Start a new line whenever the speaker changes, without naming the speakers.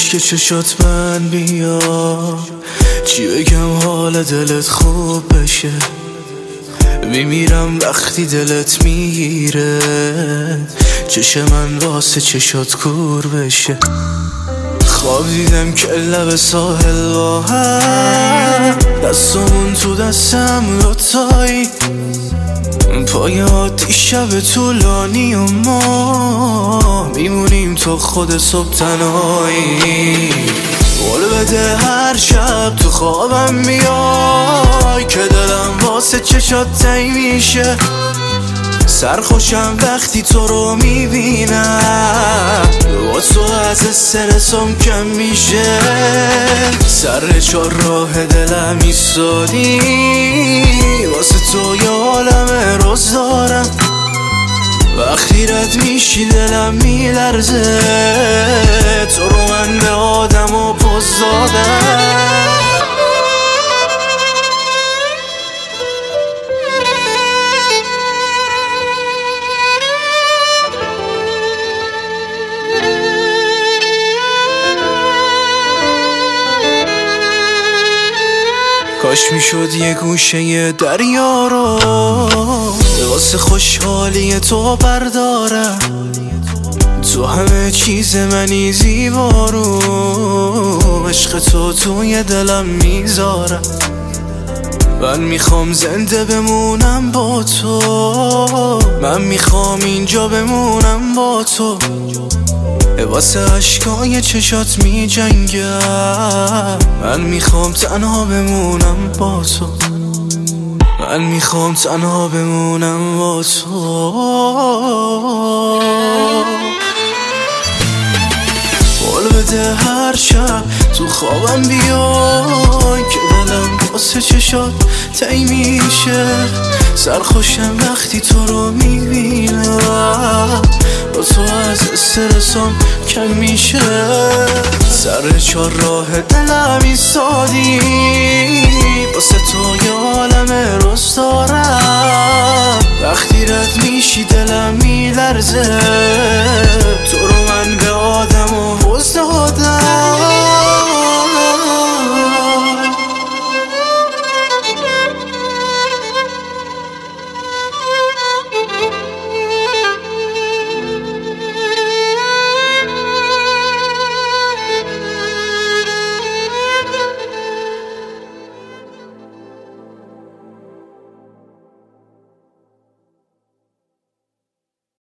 که چشات من بیا، چی بگم حال دلت خوب بشه. میمیرم وقتی دلت میگیره، چش من واسه چشات کور بشه. خواب دیدم که لب ساحل با هم، دستمون تو دستم دوتایی، پای عادی شب طولانی و ما میمونیم تا خود صبح تنهایی. قول بده هر شب تو خوابم بیای، که دلم واسه چشات تنگ میشه. سرخوشم وقتی تو رو میبینم، با تو از استرسم کم میشه. سر چار راه دلم ایستادی، واسه تو یه عالمه روز دارم. وقتی رد میشی دلم میلرزه، تو رو من به آدم و پوز دادم. کاش میشد یه گوشه دریا رو واسه خوشحالی تو بردارم. تو همه چیز منی زیبا رو، عشق تو توی دلم میذارم. من میخوام زنده بمونم با تو، من میخوام اینجا بمونم با تو. واسه عشقای چشات می جنگم، من میخوام تنها بمونم با تو، من میخوام تنها بمونم با تو. قول بده هر شب تو خوابم بیای، که دلم واسه چشات تنگ میشه. سرخوشم وقتی تو رو میبینم، با تو از استرسم کم میشه. سر چار راه دلم ایستادی، واسه تو یه عالمه روز دارم. وقتی رد میشی دلم میلرزه، تو رو من به